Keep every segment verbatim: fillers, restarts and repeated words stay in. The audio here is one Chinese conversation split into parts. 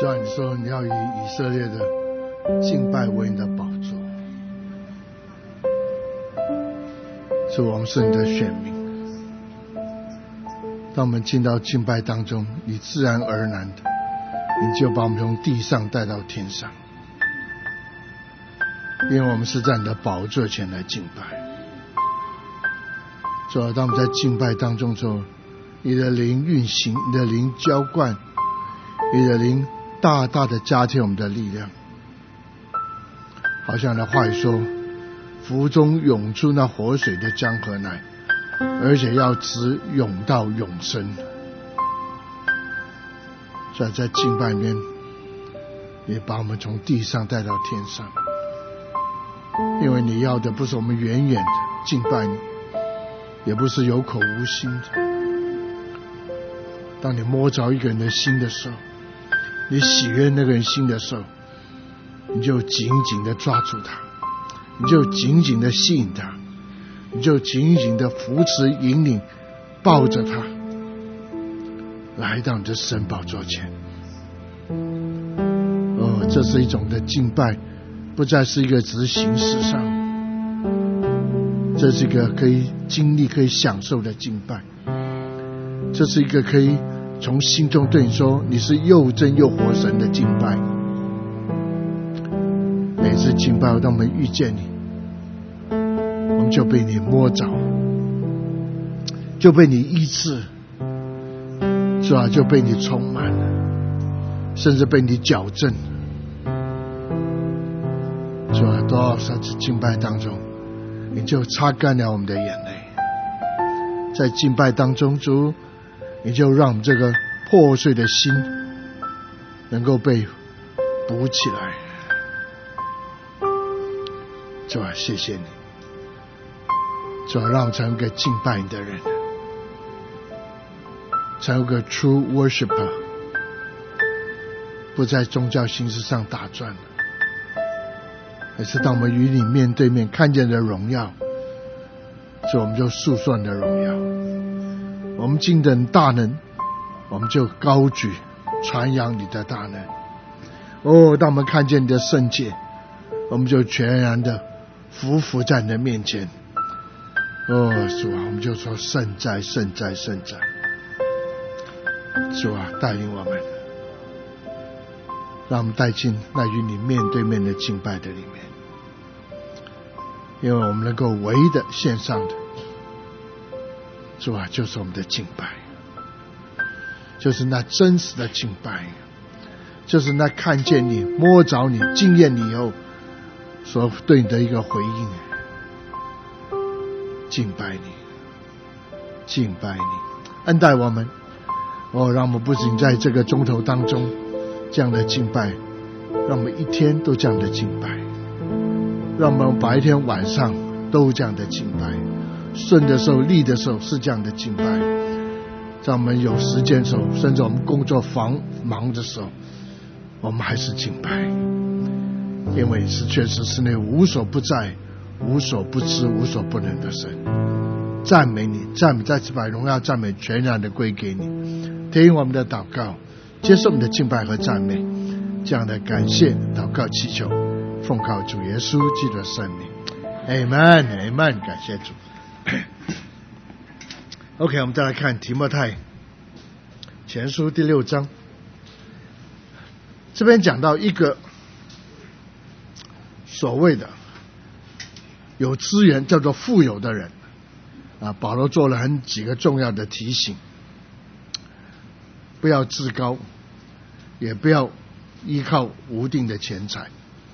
是啊，你说你要以以色列的敬拜为你的宝座，是我们是你的选民。当我们进到敬拜当中，你自然而然的，你就把我们从地上带到天上，因为我们是在你的宝座前来敬拜。主啊，当我们在敬拜当中之后，你的灵运行，你的灵浇灌，你的灵大大的加添我们的力量。好像那话语说，腹中涌出那活水的江河来，而且要直涌到永生。所以在敬拜里面，也把我们从地上带到天上，因为你要的不是我们远远的敬拜你，也不是有口无心的。当你摸着一个人的心的时候，你喜悦那个人心的时候，你就紧紧的抓住他，你就紧紧的吸引他，你就紧紧的扶持引领，抱着他来到你的神宝座前。哦，这是一种的敬拜，不再是一个只是形式上，这是一个可以经历可以享受的敬拜，这是一个可以从心中对你说你是又真又活神的敬拜。每次敬拜当我们遇见你，我们就被你摸着，就被你医治，是吧？就被你充满了，甚至被你矫正，是吧？多少次敬拜当中，你就擦干了我们的眼泪。在敬拜当中，主，你就让我们这个破碎的心能够被补起来。主啊，谢谢你，主啊，让我们成为一个敬拜你的人，成为一个 true worshiper， 不在宗教形式上打转了，而是当我们与你面对面看见的荣耀，所以我们就诉说你的荣耀。我们经的大能，我们就高举传扬你的大能。哦，当我们看见你的圣洁，我们就全然的匍匐在你的面前。哦，主啊，我们就说圣哉圣哉圣哉。主啊，带领我们，让我们带进那与你面对面的敬拜的里面，因为我们能够唯一的献上的，主啊，就是我们的敬拜，就是那真实的敬拜，就是那看见你摸着你经验你以后所对你的一个回应。敬拜你，敬拜你，恩待我们。哦，让我们不仅在这个钟头当中这样的敬拜，让我们一天都这样的敬拜，让我们白天晚上都这样的敬拜，顺的时候利的时候是这样的敬拜，在我们有时间的时候，甚至我们工作繁忙的时候，我们还是敬拜，因为是确实是那无所不在、无所不知、无所不能的神。赞美你，赞美，再次把荣耀赞美全然的归给你。听我们的祷告，接受我们的敬拜和赞美，这样的感谢祷告祈求，奉靠主耶稣基督的圣名 Amen Amen。 感谢主。OK， 我们再来看提摩太前书第六章，这边讲到一个所谓的有资源叫做富有的人啊，保罗做了很几个重要的提醒，不要自高，也不要依靠无定的钱财。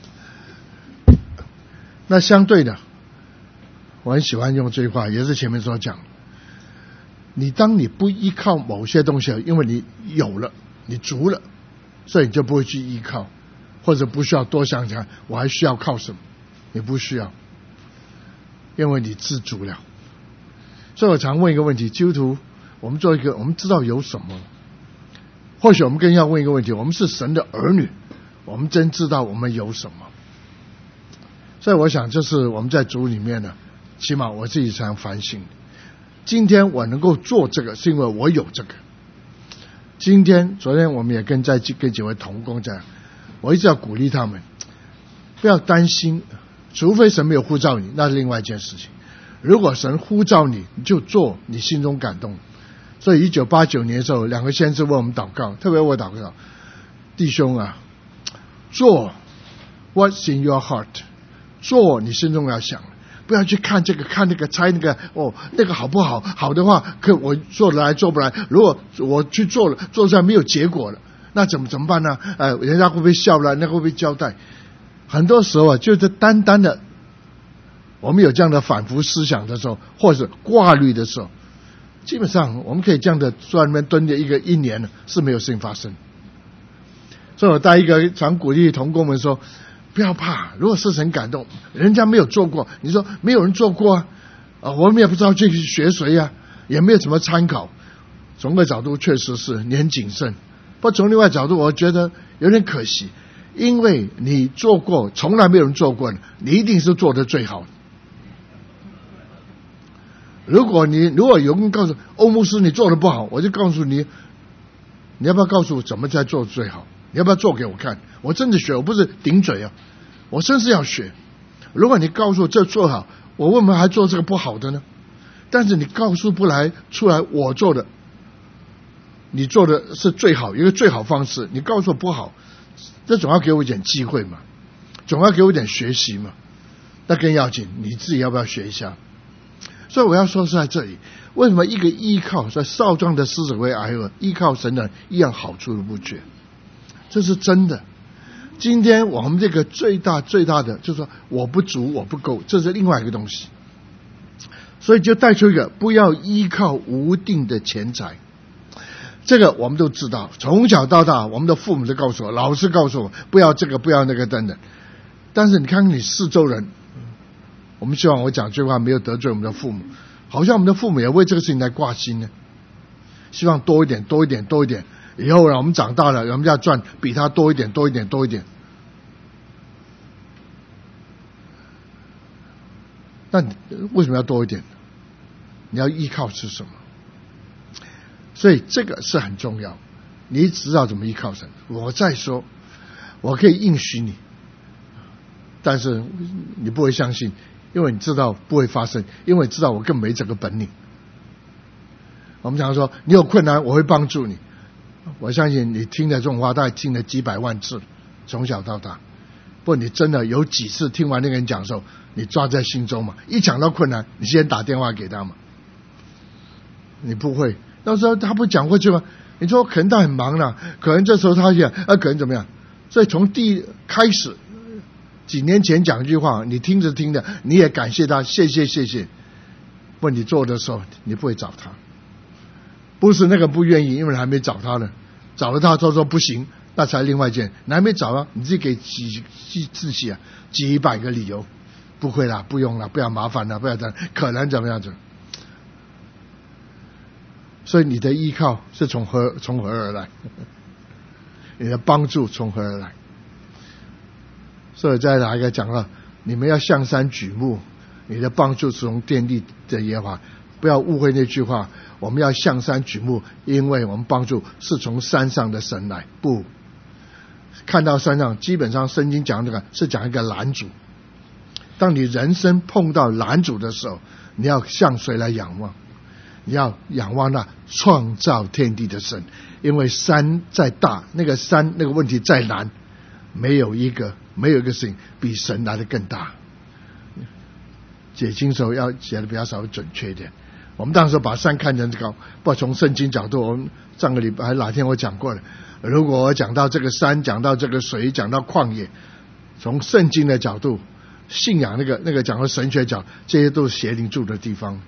那相对的，我很喜欢用这句话，也是前面所讲，你当你不依靠某些东西，因为你有了，你足了，所以你就不会去依靠，或者不需要多想想我还需要靠什么，你不需要，因为你自足了。所以我常问一个问题，基督徒我们做一个，我们知道有什么，或许我们更要问一个问题，我们是神的儿女，我们真知道我们有什么。所以我想这是我们在主里面呢，起码我自己常反省，今天我能够做这个是因为我有这个， 今天昨天我们也跟在跟几位同工这样，我一直要鼓励他们，不要担心，除非神没有呼召你，那是另外一件事情。如果神呼召你，你就做你心中感动。所以一九八九年的时候，两个先知为我们祷告，特别我祷告，弟兄啊，做 What's in your heart， 做你心中要想，不要去看这个看那个猜那个哦那个好不好，好的话可我做得来做不来，如果我去做了做出来没有结果了，那怎么怎么办呢？呃，人家会不会笑了？那会不会交代？很多时候啊，就是单单的我们有这样的反复思想的时候，或者挂虑的时候，基本上我们可以这样的坐在那边蹲着一个一年是没有事情发生。所以我带一个常鼓励同工们说，不要怕，如果是神感动，人家没有做过，你说没有人做过啊，啊我们也不知道去学谁啊，也没有什么参考。从个角度确实是你很谨慎，不过从另外角度我觉得有点可惜，因为你做过从来没有人做过的，你一定是做得最好的。如果你如果有人告诉欧牧师你做得不好，我就告诉你，你要不要告诉我怎么才做最好？你要不要做给我看？我真的学，我不是顶嘴啊，我真是要学。如果你告诉我这做好，我为什么还做这个不好的呢？但是你告诉不来出来我做的，你做的是最好一个最好方式，你告诉我不好，这总要给我一点机会嘛，总要给我一点学习嘛。那更要紧，你自己要不要学一下？所以我要说是在这里，为什么一个依靠在少壮的狮子为矮鹅，依靠神的一样好处都不缺，这是真的。今天我们这个最大最大的就是说我不足我不够，这是另外一个东西。所以就带出一个不要依靠无定的钱财，这个我们都知道，从小到大我们的父母都告诉我，老师告诉我不要这个不要那个等等。但是你看看你四周人，我们希望我讲这句话没有得罪我们的父母，好像我们的父母也为这个事情来挂心呢，希望多一点多一点多一点，以后呢我们长大了我们要赚比他多一点多一点多一点。那为什么要多一点？你要依靠是什么？所以这个是很重要，你知道怎么依靠神。我再说，我可以应许你，但是你不会相信，因为你知道不会发生，因为你知道我更没这个本领。我们常说你有困难我会帮助你，我相信你听的这种话大概听了几百万次，从小到大。不过你真的有几次听完那个人讲的时候，你抓在心中嘛？一讲到困难，你先打电话给他嘛？你不会，到时候他不讲过去吗？你说可能他很忙了，可能这时候他讲，啊，可能怎么样？所以从第开始几年前讲一句话，你听着听着，你也感谢他，谢谢谢谢。不，你做的时候你不会找他，不是那个不愿意，因为还没找他呢。找了他他说不行，那才另外一件。你还没找啊，你自己给几几自己啊几百个理由，不会啦，不用啦，不要麻烦啦，不要这样，可能怎么样子。所以你的依靠是从何从何而来？你的帮助从何而来？所以再来一个讲了，你们要向山举目，你的帮助是从天地的耶和华。不要误会那句话，我们要向山举目，因为我们帮助是从山上的神来。不，看到山上，基本上圣经讲这个是讲一个拦阻。当你人生碰到拦阻的时候，你要向谁来仰望？你要仰望那创造天地的神，因为山再大，那个山那个问题再难，没有一个没有一个事情比神来的更大。解经时候要写的比较稍微准确一点。我们当时把山看成高，不从圣经角度，我们上个礼拜还哪天我讲过了。如果我讲到这个山，讲到这个水，讲到旷野，从圣经的角度，信仰那个那个讲到神学角，这些都是邪灵住的地方。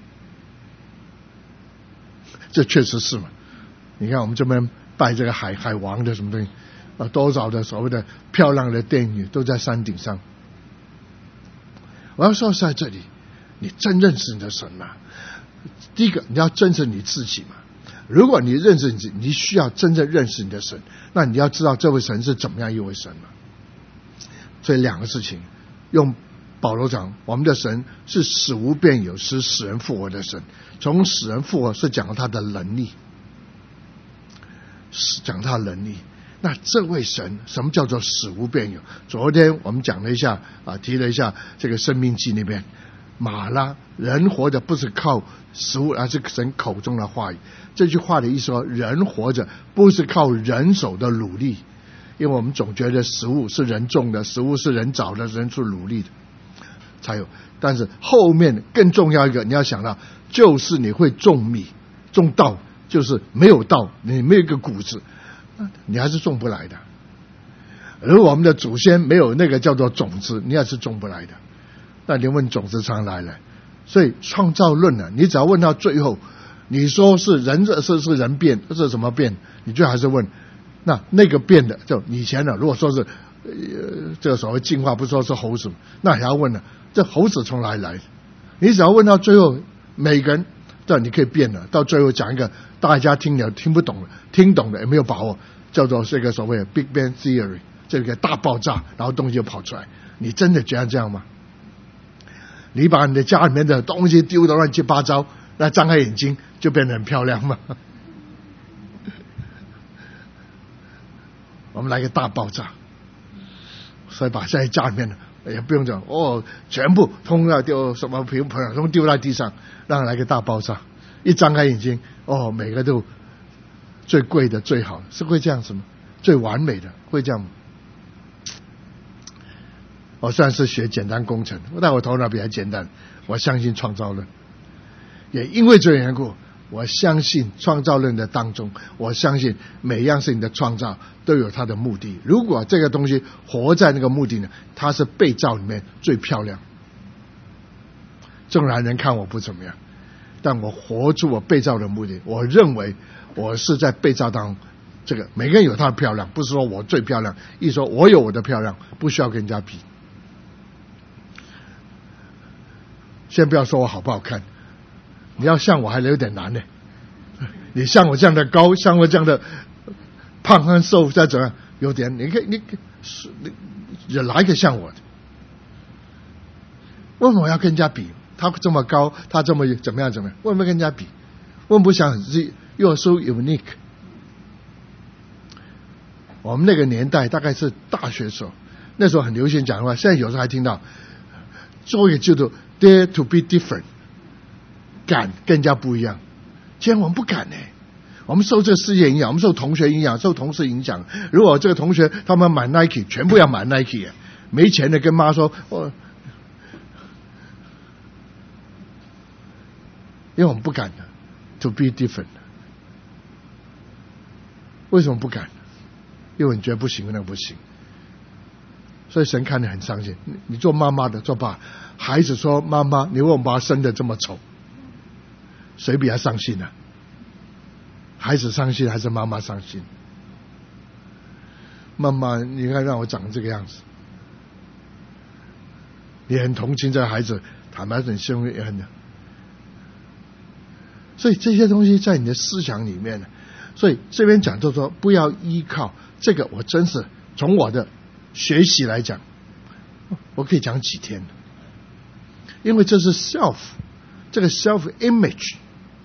这确实是嘛？你看我们这边拜这个海海王的什么东西啊，多少的所谓的漂亮的殿宇都在山顶上。我要说是在这里，你真认识你的神吗？第一个，你要真认识你自己嘛。如果你认识你自己，你需要真正认识你的神，那你要知道这位神是怎么样一位神嘛。所以两个事情，用保罗讲，我们的神是死无变有，使死人复活的神。从死人复活是讲到他的能力。 讲他能力。那这位神什么叫做使无变有？昨天我们讲了一下啊，提了一下这个生命记那边，马拉人活着不是靠食物，而是神口中的话语。这句话的意思说，人活着不是靠人手的努力，因为我们总觉得食物是人种的，食物是人找的，人去努力的才有。但是后面更重要一个你要想到，就是你会种米种稻，就是没有稻，你没有一个谷子，你还是种不来的。如果我们的祖先没有那个叫做种子，你还是种不来的。那你问种子常来了。所以创造论呢、啊，你只要问到最后，你说是人是是人变，是什么变？你就还是问，那那个变的，就以前呢，如果说是呃这个所谓进化，不说是猴子，那还要问呢，这猴子从哪里来？你只要问到最后，每个人这你可以变了，到最后讲一个大家听了听不懂的，听懂的也没有把握，叫做这个所谓的 Big Bang Theory， 这个大爆炸，然后东西就跑出来。你真的觉得这样吗？你把你的家里面的东西丢得乱七八糟，那张开眼睛就变得很漂亮吗？我们来个大爆炸，所以把在家里面的也不用讲哦，全部通要丢什么瓶盆，通丢在地上，让来个大爆炸。一张开眼睛，哦，每个都最贵的、最好的，是会这样子吗？最完美的会这样吗？我虽然是学简单工程，但我头脑比较简单。我相信创造论，也因为这缘故，我相信创造论的当中，我相信每样事情的创造都有它的目的。如果这个东西活在那个目的呢，它是被造里面最漂亮。纵然人看我不怎么样，但我活出我被造的目的。我认为我是在被造当中，这个每个人有他的漂亮，不是说我最漂亮，一说我有我的漂亮，不需要跟人家比。先不要说我好不好看，你要像我还有点难呢。你像我这样的高，像我这样的胖和瘦，再怎样有点，你可以你你你来个像我的？为什么要跟人家比？他这么高，他这么怎么样怎么样？为什么跟人家比？为什么不想you're so unique？ 我们那个年代大概是大学时候，那时候很流行讲的话，现在有时候还听到，做一个叫做 Dare to be different， 敢跟人家不一样。今天我们不敢呢，我们受这个世界影响，我们受同学影响，受同事影响。如果这个同学他们买 Nike， 全部要买 Nike， 没钱的跟妈说，哦，因为我们不敢的 to be different。为什么不敢？因为你觉得不行，那个不行。所以神看你很伤心。你做妈妈的，做爸，孩子说妈妈，你为什么把他生得这么丑？谁比他伤心呢、啊？孩子伤心还是妈妈伤心？妈妈，你看让我长这个样子，你很同情这个孩子，坦白很凶也很。所以这些东西在你的思想里面呢。所以这边讲就说不要依靠这个，我真是从我的学习来讲，我可以讲几天，因为这是 self， 这个 self image。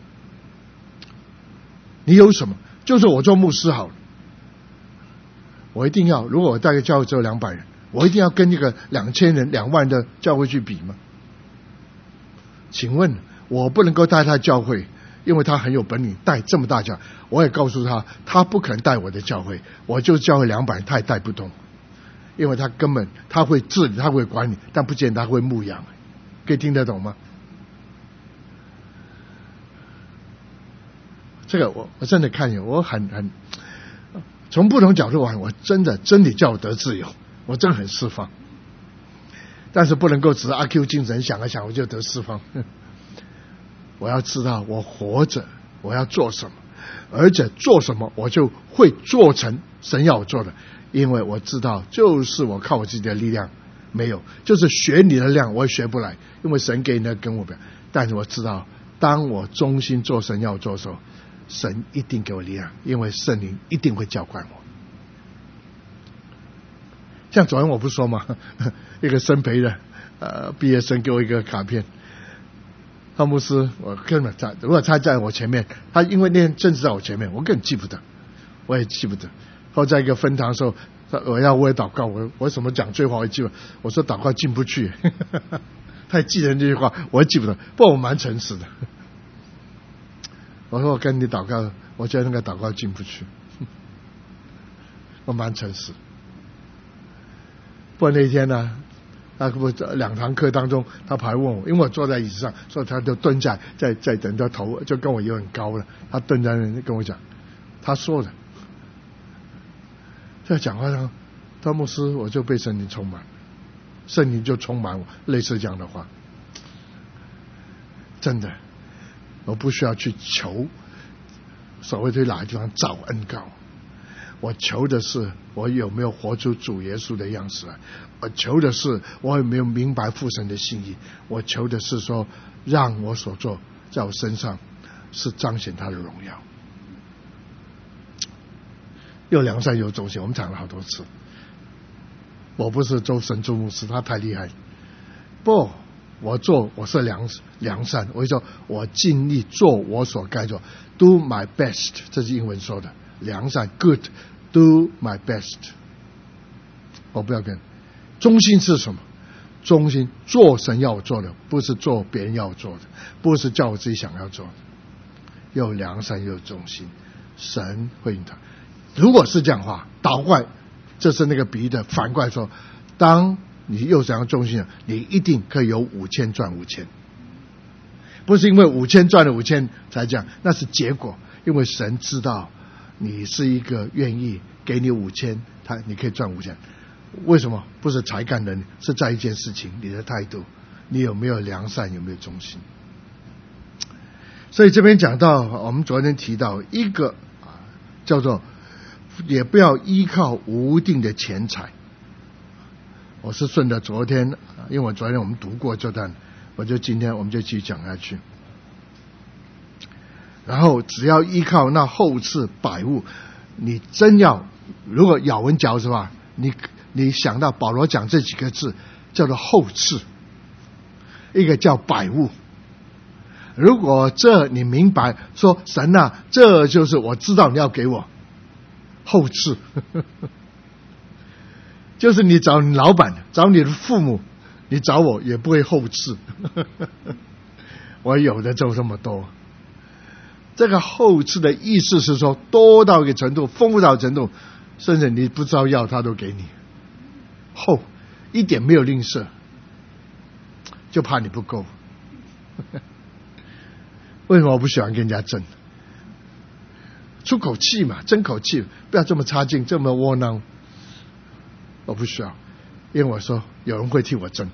你有什么？就是我做牧师好了，我一定要，如果我带个教会只有两百人，我一定要跟一个两千人、两万的教会去比吗？请问我不能够带他教会，因为他很有本领带这么大教，我也告诉他，他不可能带我的教会，我就教会两百人，他也带不动，因为他根本他会治理，他会管理，但不见得他会牧养，可以听得懂吗？这个我我真的看见，我很很从不同角度玩，我真的真理叫我得自由，我真的很释放，但是不能够只是阿 Q 精神想一想我就得释放。我要知道我活着我要做什么，而且做什么我就会做成神要我做的，因为我知道就是我靠我自己的力量没有，就是学你的力量我也学不来，因为神给你的跟我不一样，但是我知道当我忠心做神要我做的时候，神一定给我力量，因为圣灵一定会浇灌我。像昨天我不说吗？一个生培的呃毕业生给我一个卡片，汤姆斯，我根本在，如果他在我前面，他因为那天正是在我前面，我根本记不得。 我也记不得。后在一个分堂的时候，我要我也祷告，我我怎么讲最后我也记不得。我说祷告进不去，他也记得这句话，我也记不得。不过我蛮诚实的，我说我跟你祷告，我觉得那个祷告进不去，我蛮诚实。不过那天呢，他不两堂课当中，他跑来问我，因为我坐在椅子上，所以他就蹲在在在等着头就跟我有很高了，他蹲在那里跟我讲，他说的。在讲话上，他牧师我就被圣灵充满，圣灵就充满我，类似这样的话。真的，我不需要去求所谓对哪个地方找恩膏，我求的是我有没有活出主耶稣的样式来，我求的是我有没有明白父神的心意，我求的是说让我所做在我身上是彰显他的荣耀。又良善又忠心，我们讲了好多次。我不是周神周牧师，他太厉害。不，我做我是良良善，我就说我尽力做我所该做 ，do my best， 这是英文说的，良善 ，good，do my best。我不要跟忠心是什么？忠心做神要我做的，不是做别人要我做的，不是叫我自己想要做的。又良善又忠心，神会应他。如果是这样的话，倒过来，这是那个比喻的反过来说，当你又想要忠心了，你一定可以有五千赚五千，不是因为五千赚了五千才这样，那是结果，因为神知道你是一个愿意给你五千，他你可以赚五千。为什么？不是才干人，是在一件事情，你的态度，你有没有良善，有没有忠心？所以这边讲到，我们昨天提到一个叫做。也不要依靠无定的钱财。我是顺着昨天，因为我昨天我们读过这段，我就今天我们就继续讲下去。然后只要依靠那后赐百物，你真要如果咬文嚼字的话，你你想到保罗讲这几个字叫做后赐，一个叫百物。如果这你明白说神啊，这就是我知道你要给我。后赐就是你找你老板，找你的父母，你找我也不会后赐我有的就这么多。这个后赐的意思是说多到一个程度，丰富到程度，甚至你不知道要他都给你，后一点没有吝啬，就怕你不够为什么我不喜欢跟人家争？出口气嘛，争口气，不要这么差劲，这么窝囊。我不需要，因为我说有人会替我争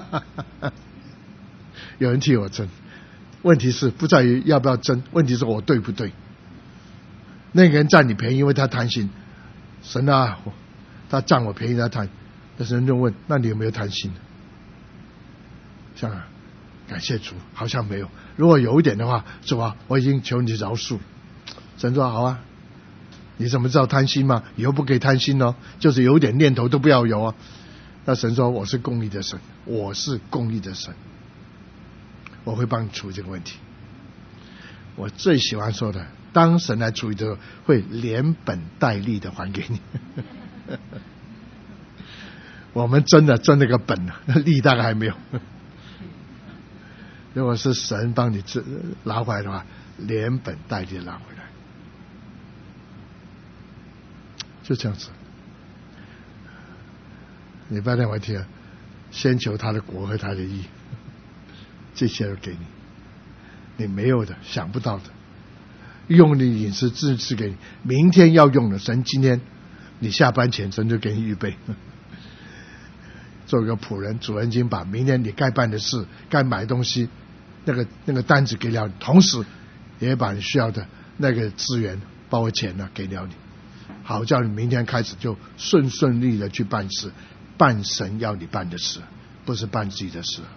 有人替我争。问题是不在于要不要争，问题是我对不对。那个人占你便宜，因为他贪心。神啊，他占我便宜，他贪。那神就问：那你有没有贪心？想啊，感谢主，好像没有。如果有一点的话，主啊，我已经求你饶恕。神说好啊，你怎么知道贪心吗？以后不可以贪心哦，就是有一点念头都不要有啊。那神说我是公义的神，我是公义的神，我会帮你处理这个问题。我最喜欢说的，当神来处理的时候，会连本带利的还给你我们真的真那个本利大概还没有如果是神帮你拿回来的话，连本带利的拿回来，就这样子。你不要认为听，先求他的国和他的义，这些都给你。你没有的，想不到的，用你饮食支持给你，明天要用的，神今天你下班前神就给你预备。做一个仆人，主人已经把明天你该办的事、该买东西那个那个单子给了你，同时也把你需要的那个资源，包括钱呢、啊，给了你，好叫你明天开始就顺顺利的去办事，办神要你办的事，不是办自己的事。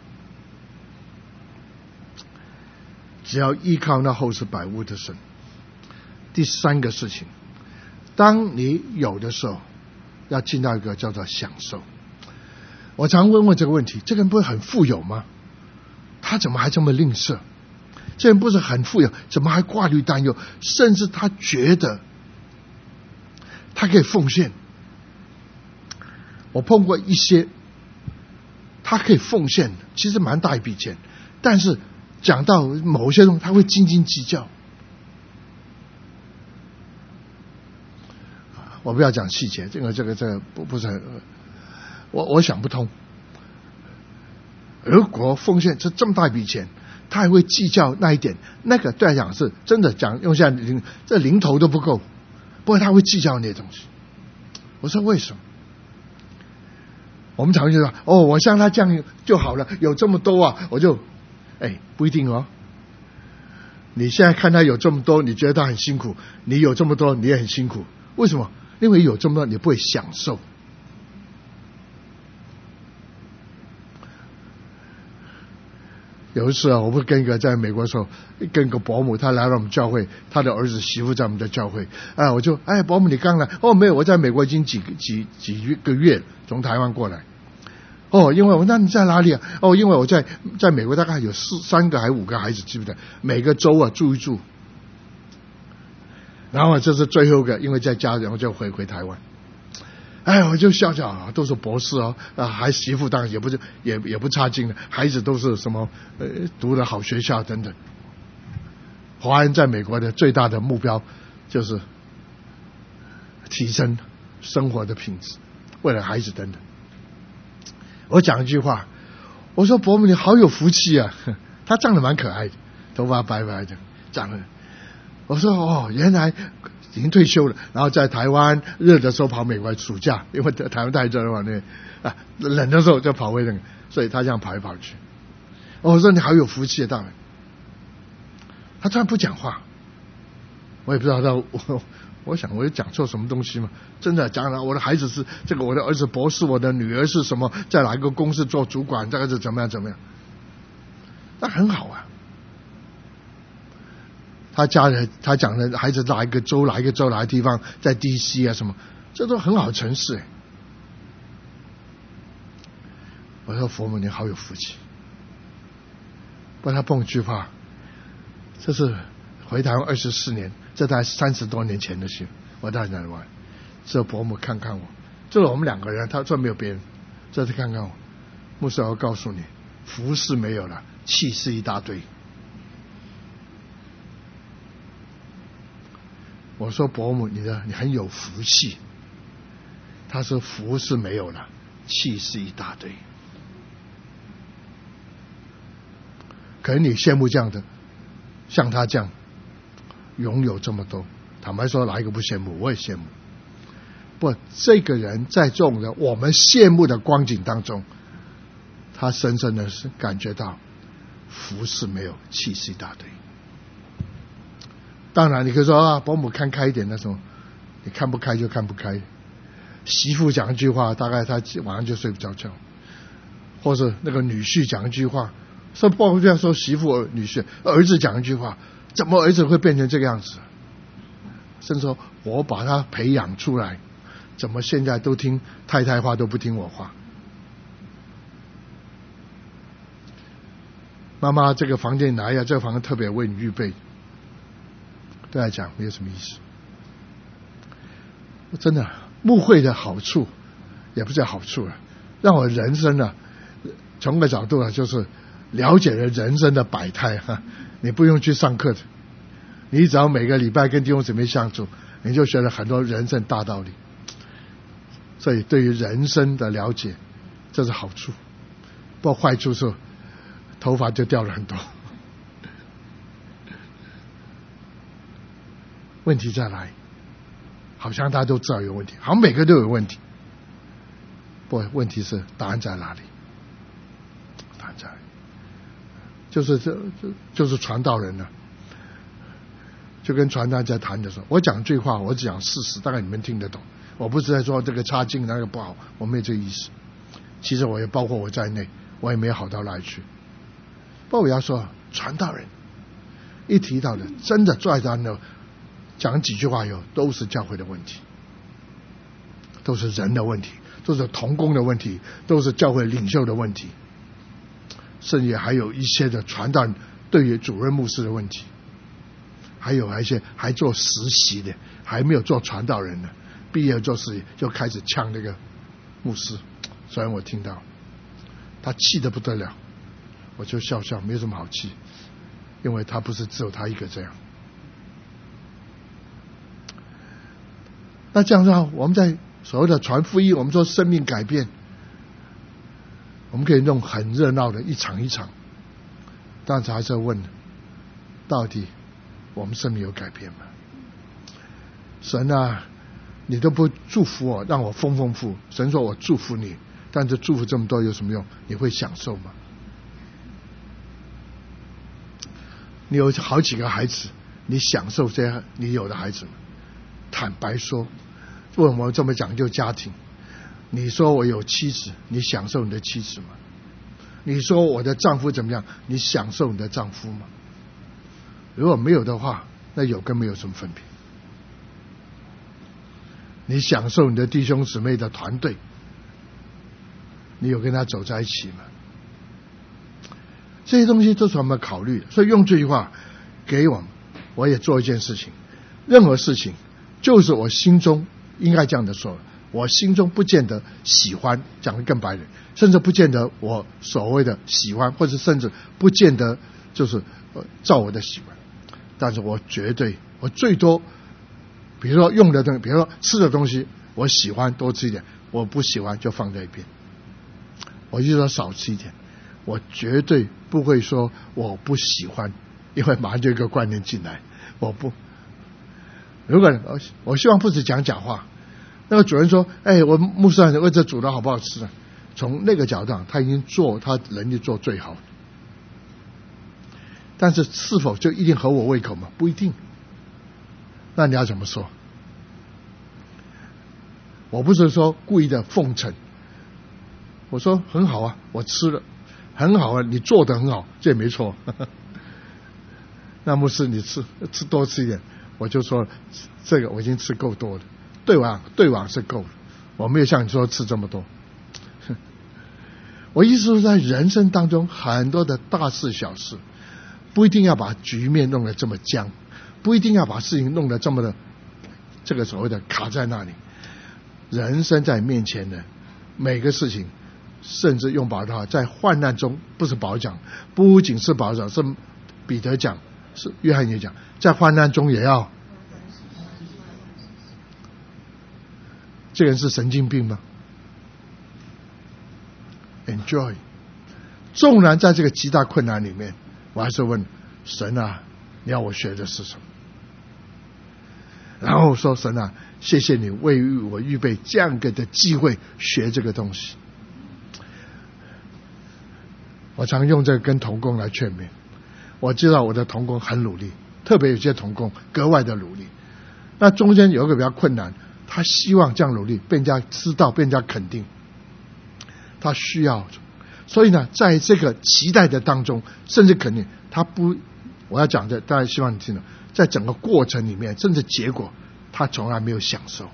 只要依靠那后世百物的神。第三个事情，当你有的时候，要进到一个叫做享受。我常问问这个问题：这个人不是很富有吗？他怎么还这么吝啬？这人不是很富有，怎么还挂虑担忧？甚至他觉得他可以奉献。我碰过一些，他可以奉献，其实蛮大一笔钱，但是讲到某些东西，他会斤斤计较。我不要讲细节，这个这个这个不不是很，我我想不通。如果奉献这这么大一笔钱，他还会计较那一点，那个对来讲是真的讲用现在零这零头都不够，不过他会计较那些东西。我说为什么？我们常常就说哦，我像他这样就好了，有这么多啊，我就哎不一定哦。你现在看他有这么多，你觉得他很辛苦，你有这么多你也很辛苦，为什么？因为有这么多你不会享受。有一次啊，我不是跟一个在美国的时候，跟一个伯母，他来了我们教会，他的儿子媳妇在我们的教会，哎，我就哎伯母你刚来？哦没有，我在美国已经几几几个月从台湾过来。哦，因为我那你在哪里啊？哦，因为我在在美国大概有四三个还五个孩子，记不得每个州啊住一住。然后这是最后一个，因为在家，然后就回回台湾。哎，我就笑笑啊，都是博士哦，啊，还媳妇当然也不是也也不差劲的，孩子都是什么呃读了好学校等等。华人在美国的最大的目标就是提升生活的品质，为了孩子等等。我讲一句话，我说伯母你好有福气啊，他长得蛮可爱的，头发白白的，长得。我说哦，原来已经退休了，然后在台湾热的时候跑美国暑假，因为台湾太热了嘛，那啊冷的时候就跑回那个，所以他这样跑来跑去。我说你好有福气啊，当然。他突然不讲话，我也不知道他我我想我有讲错什么东西嘛？真的讲了，我的孩子是这个，我的儿子博士，我的女儿是什么，在哪一个公司做主管，这个是怎么样怎么样？那很好啊。他家人，他讲的孩子哪一个州，哪一个州，哪一个地方，在 D C 啊什么，这都很好的城市。我说佛母你好有福气。不过他蹦一句话，这是回台湾二十四年，这大概三十多年前的事。我在台湾，这伯母看看我，这是我们两个人，他说没有别人，这次看看我，牧师我告诉你，服饰没有了，气势一大堆。我说伯母你的你很有福气，他说福是没有了，气是一大堆。可能你羡慕这样的，像他这样拥有这么多，坦白说哪一个不羡慕？我也羡慕。不，这个人在这种的我们羡慕的光景当中，他深深的是感觉到福是没有，气是一大堆。当然你可以说啊，伯母看开一点，那种你看不开就看不开。媳妇讲一句话，大概他晚上就睡不着觉，或者那个女婿讲一句话，说不这样说媳妇女婿，儿子讲一句话，怎么儿子会变成这个样子？甚至说我把他培养出来，怎么现在都听太太话都不听我话？妈妈，这个房间来呀，这个房间特别为你预备。对来讲没有什么意思。真的，牧会的好处也不是好处了，让我人生呢，从个角度啊，就是了解了人生的百态哈。你不用去上课的，你只要每个礼拜跟弟兄姊妹相处，你就学了很多人生大道理。所以对于人生的了解，这是好处。不过坏处是头发就掉了很多。问题在哪里？好像大家都知道有问题，好像每个都有问题。不，问题是答案在哪里？答案在哪里？就是这，就是传道人了。就跟传道在谈的时候，我讲这话，我只讲事实，大概你们听得懂。我不是在说这个差劲那个不好，我没有这个意思。其实我也包括我在内，我也没好到哪里去。不过我要说，传道人一提到的，真的坐在那呢。讲几句话以后，都是教会的问题，都是人的问题，都是同工的问题，都是教会领袖的问题，甚至还有一些的传道对于主任牧师的问题，还有一些还做实习的，还没有做传道人的， 毕业做事就开始呛那个牧师，虽然我听到他气得不得了，我就笑笑，没什么好气，因为他不是只有他一个这样。那这样的话，我们在所谓的传福音，我们说生命改变，我们可以弄很热闹的一场一场，但是还是要问，到底我们生命有改变吗？神啊，你都不祝福我，让我丰丰富。神说我祝福你，但是祝福这么多有什么用？你会享受吗？你有好几个孩子，你享受这些你有的孩子吗？坦白说，为什么这么讲究家庭？你说我有妻子，你享受你的妻子吗？你说我的丈夫怎么样？你享受你的丈夫吗？如果没有的话，那有跟没有什么分别。你享受你的弟兄姊妹的团队，你有跟他走在一起吗？这些东西都是我们考虑的。所以用这句话给我们，我也做一件事情，任何事情就是我心中应该这样的说，我心中不见得喜欢，讲得更白人，甚至不见得我所谓的喜欢，或者甚至不见得就是呃照我的喜欢，但是我绝对，我最多比如说用的东西，比如说吃的东西，我喜欢多吃一点，我不喜欢就放在一边，我就说少吃一点，我绝对不会说我不喜欢，因为马上就有一个观念进来，我不。如果我希望不止讲假话，那个主人说：“哎，我牧师为这煮的好不好吃啊？”从那个角度上，他已经做他能力做最好，但是是否就一定合我胃口吗？不一定。那你要怎么说？我不是说故意的奉承，我说很好啊，我吃了很好啊，你做的很好，这也没错。那牧师你吃吃多吃一点，我就说这个我已经吃够多了，对网对网是够了，我没有像你说吃这么多。我意思是在人生当中很多的大事小事，不一定要把局面弄得这么僵，不一定要把事情弄得这么的这个所谓的卡在那里。人生在面前的每个事情，甚至用保罗的话，在患难中不是保罗讲，不仅是保罗讲，是彼得讲，是约翰也讲，在患难中也要。这个人是神经病吗？ Enjoy。 纵然在这个极大困难里面，我还是问神啊，你要我学的是什么？然后说神啊，谢谢你为我预备这样个的机会学这个东西。我常用这个跟同工来劝勉，我知道我的同工很努力，特别有些同工格外的努力，那中间有一个比较困难，他希望这样努力被人家知道，被人家肯定，他需要，所以呢在这个期待的当中，甚至肯定他不，我要讲的大家希望你听到，在整个过程里面甚至结果他从来没有享受。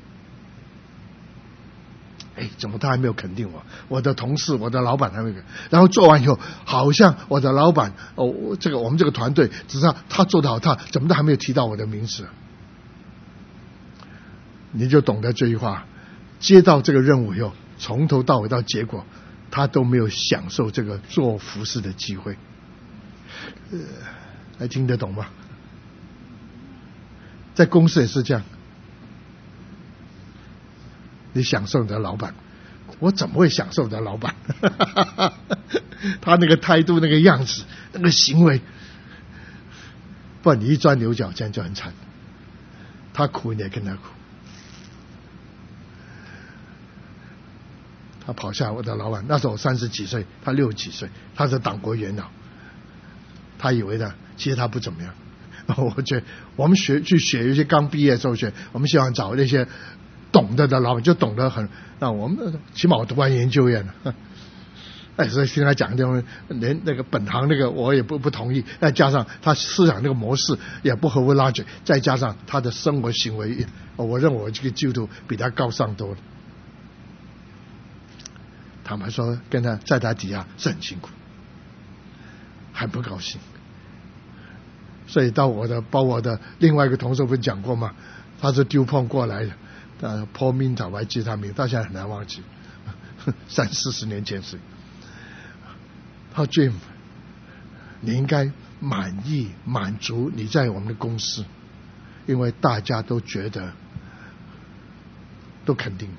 哎，怎么他还没有肯定我？我的同事，我的老板还没有，然后做完以后，好像我的老板哦，这个我们这个团队，只是他做得好，他怎么都还没有提到我的名字。你就懂得这句话，接到这个任务以后，从头到尾到结果，他都没有享受这个做服事的机会。呃，还听得懂吗？在公司也是这样。你享受你的老板，我怎么会享受你的老板？他那个态度、那个样子、那个行为，不然你一钻牛角，这样就很惨。他苦你也跟他苦。他跑下我的老板，那时候我三十几岁，他六十几岁，他是党国元老，他以为的，其实他不怎么样。我觉得我们学去学一些刚毕业的时候学，我们希望找那些懂得的老板，就懂得很，那我们起码我读完研究院了。哎，所以听他讲这种，连那个本行那个我也不不同意，再加上他思想那个模式也不合乎逻辑，再加上他的生活行为，我认为我这个基督徒比他高尚多了。坦白说，跟他在他底下是很辛苦，很不高兴。所以到我的，包括我的另外一个同事不是讲过吗？他是丢碰过来的， 呃 Paul Minta 我还记得他名，到现在很难忘记，三四十年前是。他说 Jim， 你应该满意满足你在我们的公司，因为大家都觉得都肯定。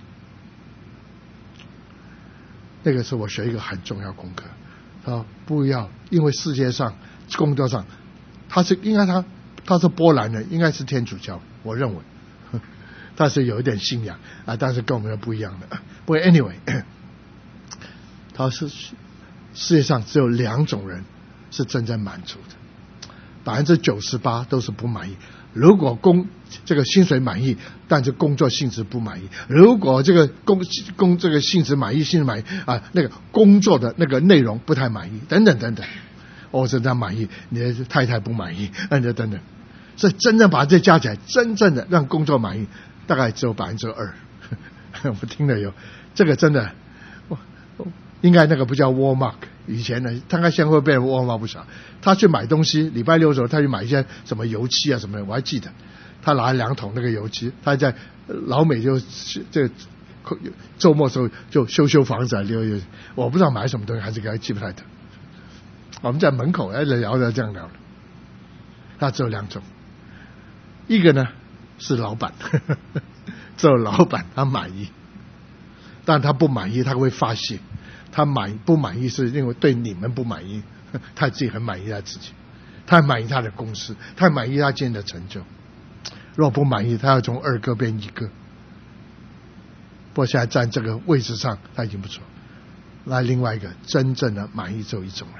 那个是我学一个很重要功课，他说不要因为世界上工作上他是应该他他是波兰人，应该是天主教，我认为他是有一点信仰啊，但是跟我们不一样的。不过 anyway， 他是世界上只有两种人是真正满足的，百分之九十八都是不满意。如果工这个薪水满意，但是工作性质不满意；如果这个工工这个性质满意，性质满意啊，那个工作的那个内容不太满意，等等等等。哦，是他满意，你的太太不满意，等等等等。所以真正把这加起来，真正的让工作满意，大概只有百分之二。我听了有这个真的，应该那个不叫 Walmart， 以前呢，大概现在会变 Walmart 不少。他去买东西，礼拜六的时候他去买一些什么油漆啊什么的，我还记得，他拿了两桶那个油漆，他在老美就这周末的时候就修修房子啊，溜溜。我不知道买什么东西，还是给他记不太得。我们在门口哎聊着这样聊，他只有两种，一个呢是老板，呵呵只有老板他满意，但他不满意他会发泄，他满不满意是因为对你们不满意，他自己很满意他自己，他满意他的公司，他满意他今天的成就。如果不满意，他要从二个变一个。不过现在站这个位置上他已经不错。那另外一个真正的满意只有一种人，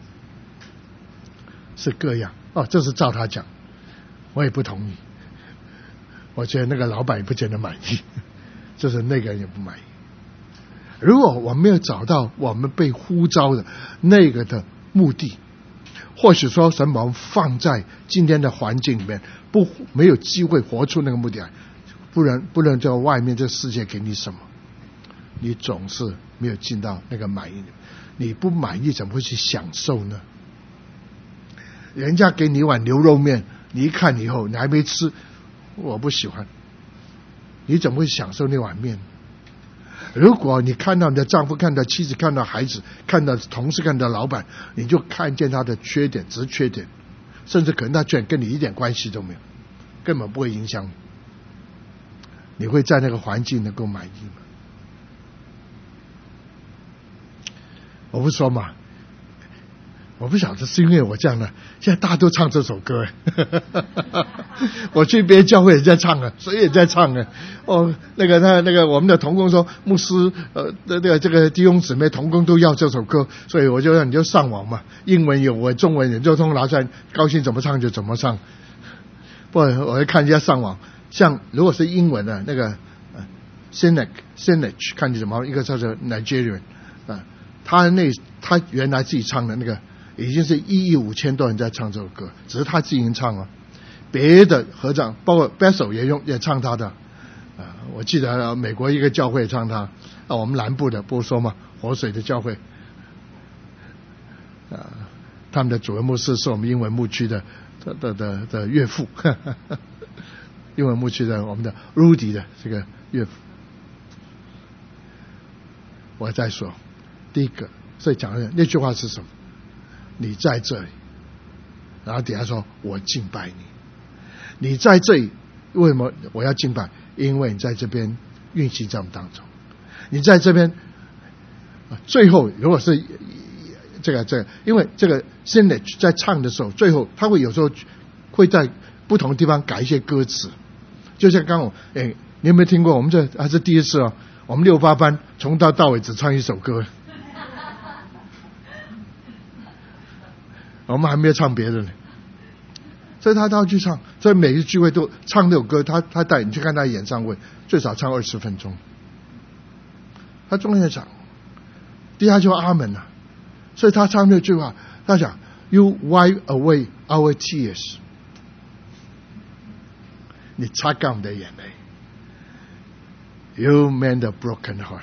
是各样哦，这是照他讲，我也不同意。我觉得那个老板也不见得满意，就是那个人也不满意。如果我没有找到我们被呼召的那个的目的，或许说神把我们放在今天的环境里面，不没有机会活出那个目的来，不然不能叫外面这世界给你什么，你总是没有进到那个满意。你不满意怎么会去享受呢？人家给你一碗牛肉面，你一看以后你还没吃，我不喜欢，你怎么会享受那碗面？如果你看到你的丈夫，看到妻子，看到孩子，看到同事，看到老板，你就看见他的缺点，只是缺点，甚至可能他缺点跟你一点关系都没有，根本不会影响你，你会在那个环境能够满意吗？我不说嘛，我不晓得是因为我这样的，现在大家都唱这首歌，我去别的教会也在唱啊，谁也在唱啊。哦，那个他那个我们的同工说，牧师呃那个这个弟兄姊妹同工都要这首歌，所以我就让你就上网嘛，英文有我中文有就通拿出来，高兴怎么唱就怎么唱。不，我会看一下上网，像如果是英文的那个呃 Cynic Cynic 看你怎么，一个叫做 Nigerian 啊，他那他原来自己唱的那个。已经是一亿五千多人在唱这首歌，只是他自己唱啊。别的合唱，包括 Bessel 也用也唱他的啊。我记得美国一个教会也唱他啊，我们南部的不说嘛，活水的教会啊，他们的主任牧师是我们英文牧区的的的的的岳父，呵呵英文牧区的我们的 Rudy 的这个岳父。我再说第一个，所以讲的那句话是什么？你在这里，然后底下说我敬拜你。你在这里，为什么我要敬拜？因为你在这边运行在我们当中。你在这边，最后如果是这个这个，因为这个 Cynic 在唱的时候，最后他会有时候会在不同的地方改一些歌词，就像刚刚我哎，你有没有听过？我们这还是第一次哦，我们六八班从头到尾只唱一首歌。我们还没有唱别的呢，所以他都要去唱，所以每个聚会都唱那首歌，他他带你去看他的演唱会，最少唱二十分钟。他中间讲，第二就阿门了、啊，所以他唱那句话，他讲 You wipe away our tears， 你擦干我们的眼泪 ，You mend a broken heart，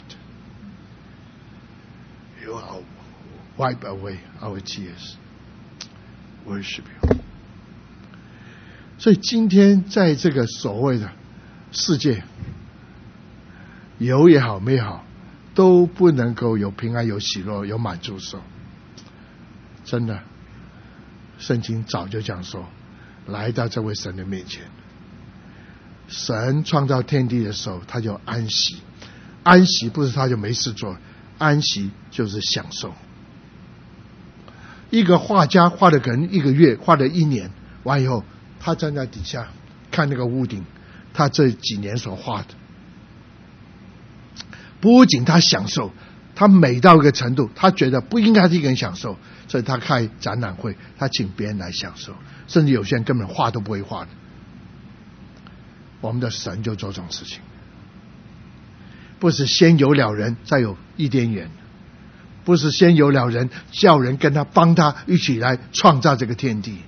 You wipe away our tears。Worship you。 所以今天在这个所谓的世界有也好，没也好，都不能够有平安、有喜乐、有满足手。真的，圣经早就这样说，来到这位神的面前。神创造天地的时候，他就安息。安息不是他就没事做，安息就是享受。一个画家画了可能一个月，画了一年，完以后，他站在底下看那个屋顶，他这几年所画的，不仅他享受，他美到一个程度，他觉得不应该是一个人享受，所以他开展览会，他请别人来享受，甚至有些人根本画都不会画的。我们的神就做这种事情，不是先有了人，再有伊甸园，不是先有了人，叫人跟他帮他一起来创造这个天地。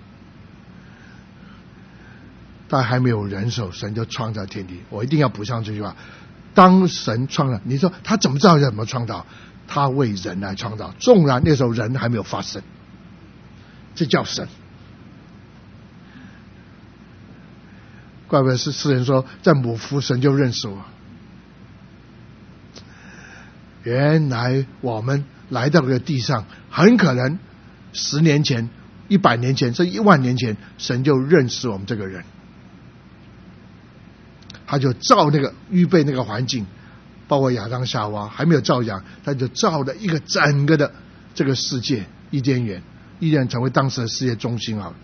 但还没有人手，神就创造天地。我一定要补上这句话：当神创造，你说他怎么知道怎么创造？他为人来创造，纵然那时候人还没有发生，这叫神。怪不得是诗人说，在母腹神就认识我。原来我们来到这个地上，很可能十年前、一百年前，甚至一万年前，神就认识我们这个人。他就造那个预备那个环境，包括亚当夏娃还没有造样，他就造了一个整个的这个世界，伊甸园，伊甸园成为当时的世界中心啊。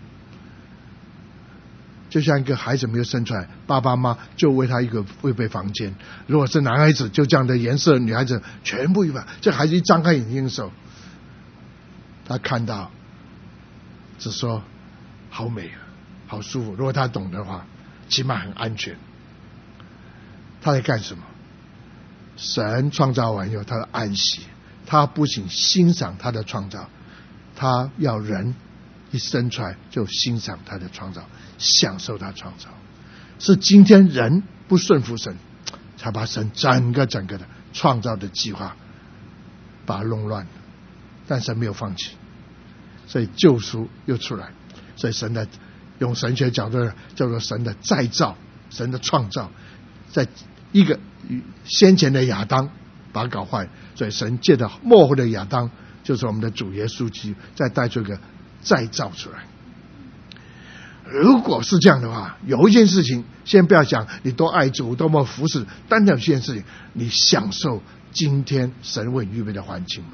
就像一个孩子没有生出来，爸爸妈妈就为他一个预备房间。如果是男孩子，就这样的颜色；女孩子全部预备。这孩子一张开眼睛的时候，他看到，只说好美啊，好舒服。如果他懂的话，起码很安全。他在干什么？神创造完以后，他的安息。他不仅欣赏他的创造，他要人一生出来就欣赏他的创造，享受他创造。是今天人不顺服神，才把神整个整个的创造的计划把它弄乱了。但神没有放弃，所以救赎又出来。所以神的用神学角度叫做神的再造，神的创造，在一个先前的亚当把它搞坏，所以神借着末后的亚当，就是我们的主耶稣基督，再带出一个再造出来。如果是这样的话，有一件事情，先不要讲你多爱主多么服侍，单单有一件事情，你享受今天神为你预备的环境吗？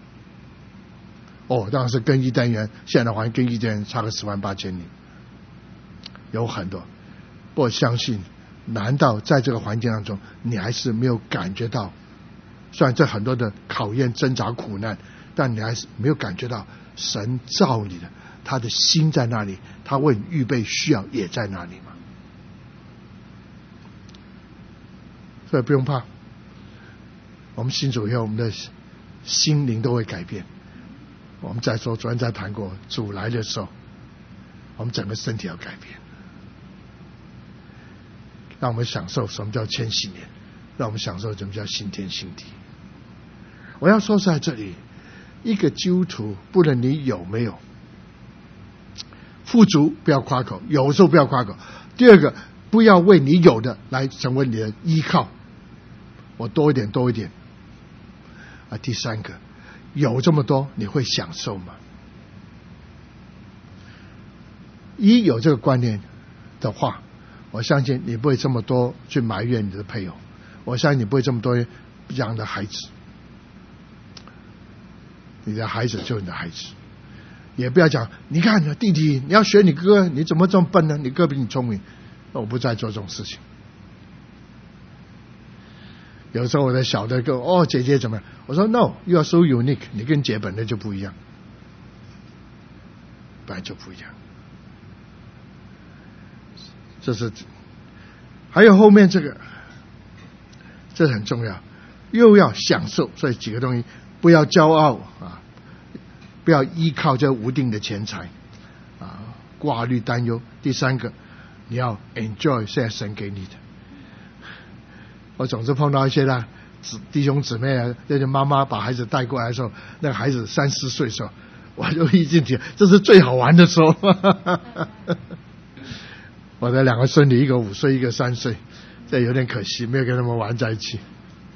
哦，当然是跟伊甸园现在的环境跟伊甸园差个十万八千里，有很多。不过相信，难道在这个环境当中，你还是没有感觉到？虽然这很多的考验、挣扎、苦难，但你还是没有感觉到神造你的，他的心在那里，他为你预备需要也在那里吗？所以不用怕，我们信主以后，我们的心灵都会改变。我们再说，昨天在谈过，主来的时候，我们整个身体要改变，让我们享受什么叫千禧年，让我们享受什么叫新天新地。我要说在这里，一个基督徒不论你有没有富足，不要夸口，有时候不要夸口。第二个，不要为你有的来成为你的依靠，我多一点多一点啊。第三个，有这么多你会享受吗？一有这个观念的话，我相信你不会这么多去埋怨你的配偶，我相信你不会这么多养的孩子，你的孩子就是你的孩子。也不要讲，你看弟弟，你要学你哥，你怎么这么笨呢？你哥比你聪明。我不再做这种事情。有时候我的小的哥，哦，姐姐怎么样？我说 No, you are so unique， 你跟姐本来就不一样，本来就不一样。这是还有后面这个，这很重要，又要享受，所以几个东西，不要骄傲啊，不要依靠这无定的钱财啊，挂虑担忧。第三个，你要 enjoy 现在神给你的。我总是碰到一些呢弟兄姊妹啊，那些妈妈把孩子带过来的时候，那个孩子三四岁的时候，我就一进去，这是最好玩的时候。我的两个孙女，一个五岁，一个三岁，这有点可惜，没有跟他们玩在一起。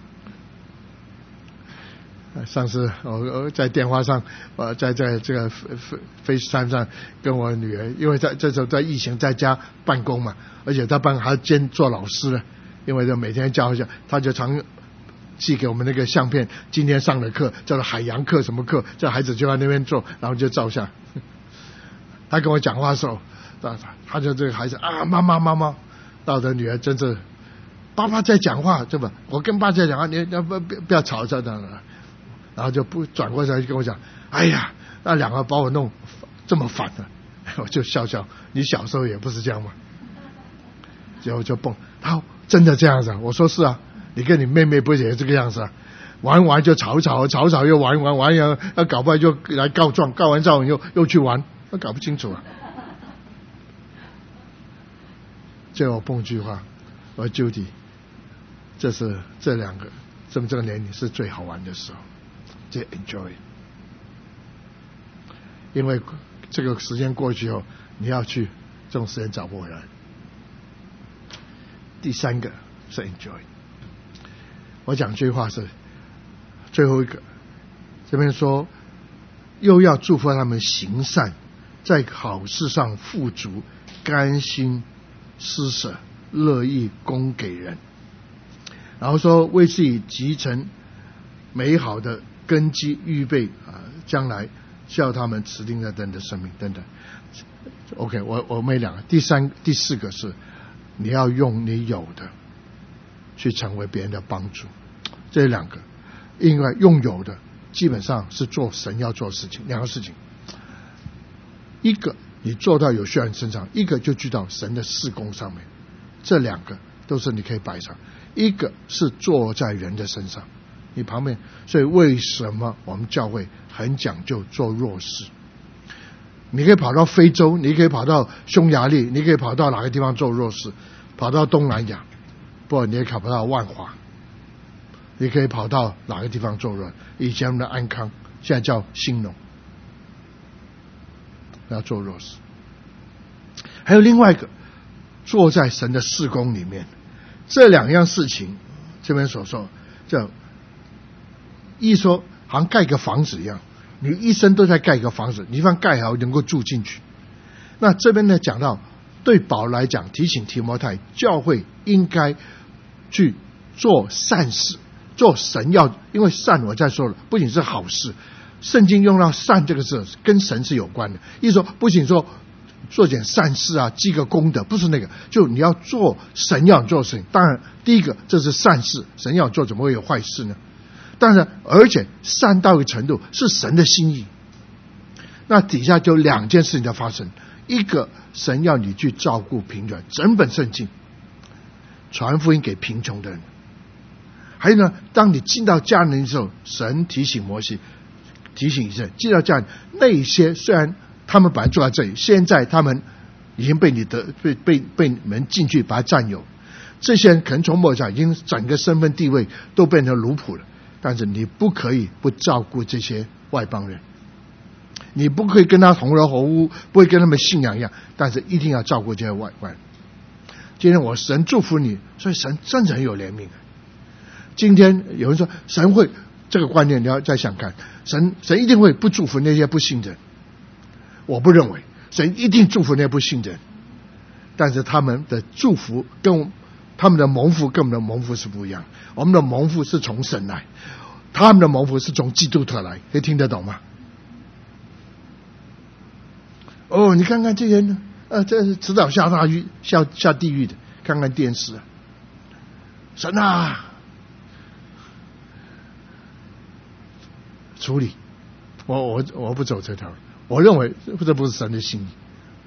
上次我在电话上，呃，在在这个 FaceTime 上跟我女儿，因为在这时候在疫情在家办公嘛，而且她办还兼做老师了，因为就每天教一下，她就常寄给我们那个相片，今天上的课叫做海洋课什么课，这孩子就在那边做，然后就照相。她跟我讲话的时候，她就这个孩子啊，妈妈妈妈，到我的女儿真是，爸爸在讲话，对吧？我跟爸在讲话，你要不不不要吵这样的。然后就不转过来跟我讲，哎呀，那两个把我弄这么烦的，我就笑笑，你小时候也不是这样嘛。结果就蹦，他真的这样子啊？我说是啊，你跟你妹妹不也这个样子啊？玩完就吵吵，吵吵又玩玩玩呀，要搞不来就来告状，告完状又又去玩，那搞不清楚啊。最后蹦句话，我说 Judy， 这是这两个这么这个年龄是最好玩的时候。就 enjoy， 因为这个时间过去后，你要去，这种时间找不回来。第三个是 enjoy， 我讲这句话是最后一个，这边说又要祝福他们行善，在好事上富足，甘心施舍，乐意供给人，然后说为自己集成美好的根基预备啊，将来叫他们持定在等的生命等等。OK， 我我没两个，第三第四个是你要用你有的去成为别人的帮助。这两个，因为用有的基本上是做神要做的事情，两个事情，一个你做到有需要人身上，一个就聚到神的事工上面，这两个都是你可以摆上，一个是做在人的身上。你旁边，所以为什么我们教会很讲究做弱势？你可以跑到非洲，你可以跑到匈牙利，你可以跑到哪个地方做弱势，跑到东南亚，不，你也跑不到万华，你可以跑到哪个地方做弱？以前我们的安康，现在叫兴农，要做弱势。还有另外一个，坐在神的事工里面，这两样事情，这边所说叫。一说好像盖个房子一样，你一生都在盖个房子，你方盖好能够住进去。那这边呢讲到对保来讲，提醒提摩太，教会应该去做善事，做神要，因为善我再说了，不仅是好事，圣经用到善这个字跟神是有关的。意思说不仅说做点善事啊，积个功德，不是那个，就你要做神要做的事情。当然第一个这是善事，神要做怎么会有坏事呢？但是而且善到一个程度是神的心意，那底下就两件事情在发生，一个神要你去照顾贫穷，整本圣经传福音给贫穷的人。还有呢，当你进到迦南的时候，神提醒摩西，提醒以色列进到迦南，那些虽然他们本来住在这里，现在他们已经被你得被被被你们进去把它占有，这些人可能从末上已经整个身份地位都变成奴仆了。但是你不可以不照顾这些外邦人，你不可以跟他同流合污，不会跟他们信仰一样，但是一定要照顾这些外邦人。今天我神祝福你，所以神真的很有怜悯。今天有人说神会这个观念，你要再想看，神神一定会不祝福那些不信的人。我不认为神一定祝福那些不信的人，但是他们的祝福跟他们的蒙福跟我们的蒙福是不一样，我们的蒙福是从神来，他们的蒙福是从基督徒来，可以听得懂吗？哦，你看看这些人，呃，这是迟早下大狱、下下地狱的。看看电视，神啊，处理。我我我不走这条，我认为这不是神的心意。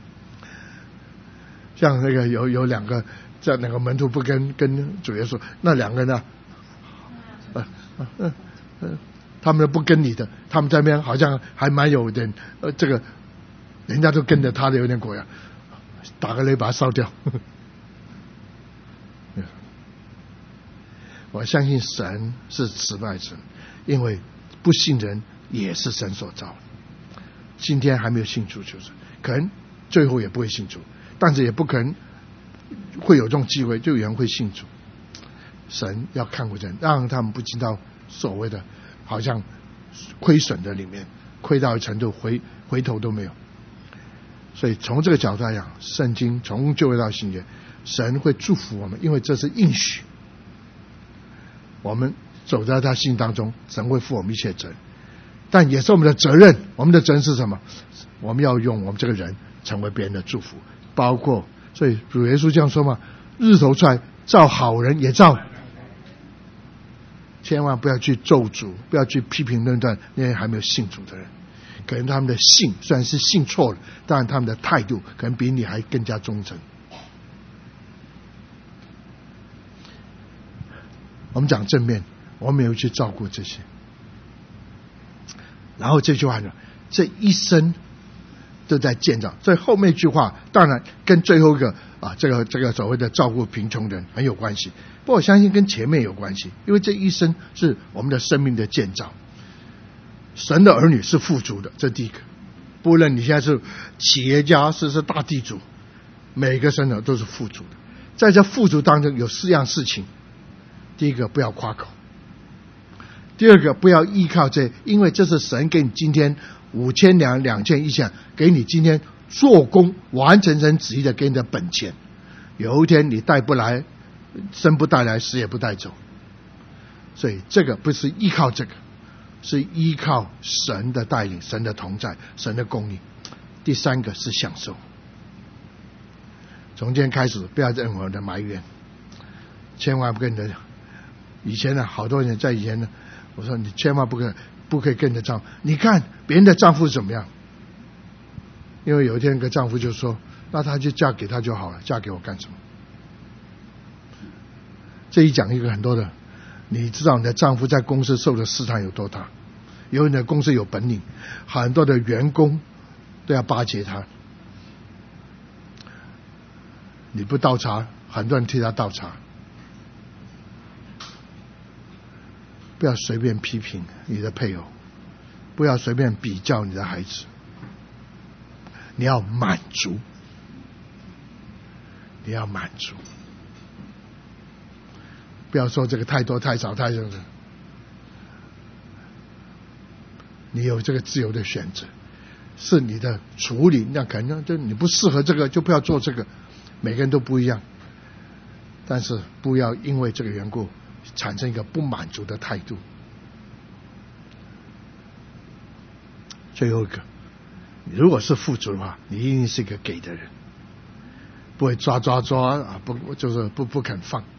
像那个有有两个。在那个门徒不跟跟主耶稣，那两个呢？呃呃呃，他们不跟你的，他们在那边好像还蛮有点呃，这个人家都跟着他的有点果呀，打个雷把他烧掉。我相信神是慈爱神，因为不信人也是神所造的。今天还没有信主，就是可能最后也不会信主，但是也不可能。会有这种机会，就有人会信主。神要看过人，让他们不进到所谓的好像亏损的里面，亏到程度回回头都没有。所以从这个角度来讲，圣经从旧约到新约，神会祝福我们，因为这是应许。我们走在他心当中，神会负我们一切责任，但也是我们的责任。我们的责任是什么？我们要用我们这个人成为别人的祝福，包括所以主耶稣这样说嘛：日头出来照好人也照。千万不要去咒诅，不要去批评论断那些还没有信主的人。可能他们的信虽然是信错了，但他们的态度可能比你还更加忠诚。我们讲正面，我们没有去照顾这些。然后这句话呢，这一生都在建造。所以后面一句话当然跟最后一个啊，这个这个所谓的照顾贫穷人很有关系。不过我相信跟前面有关系，因为这一生是我们的生命的建造。神的儿女是富足的，这第一个。不论你现在是企业家，是是大地主，每个生的都是富足的。在这富足当中有四样事情：第一个，不要夸口；第二个，不要依靠这，因为这是神给你今天五千两、两千、一千，给你今天做工完成神旨意的给你的本钱。有一天你带不来，生不带来，死也不带走。所以这个不是依靠这个，是依靠神的带领、神的同在、神的供应。第三个是享受。从今天开始，不要任何的埋怨，千万不跟人。以前呢，好多人在以前呢，我说你千万不可不可以跟着丈夫。你看别人的丈夫怎么样？因为有一天，一个丈夫就说：“那他就嫁给他就好了，嫁给我干什么？”这一讲一个很多的，你知道你的丈夫在公司受的试探有多大？因为你的公司有本领，很多的员工都要巴结他。你不倒茶，很多人替他倒茶。不要随便批评你的配偶，不要随便比较你的孩子。你要满足，你要满足。不要说这个太多太少太少的，你有这个自由的选择，是你的处理。那可能就你不适合这个，就不要做这个。每个人都不一样，但是不要因为这个缘故产生一个不满足的态度。最后一个，如果是富足的话，你一定是一个给的人，不会抓抓抓啊，不就是不不肯放。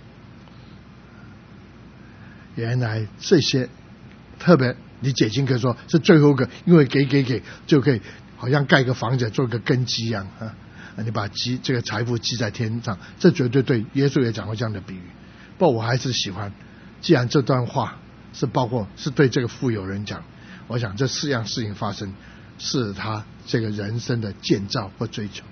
原来这些特别，你解经可以说是最后一个，因为给给给就可以好像盖个房子做一个根基一样啊。你把积这个财富积在天上，这绝对对。耶稣也讲过这样的比喻。不过我还是喜欢，既然这段话是包括是对这个富有人讲，我想这四样事情发生是他这个人生的建造或追求。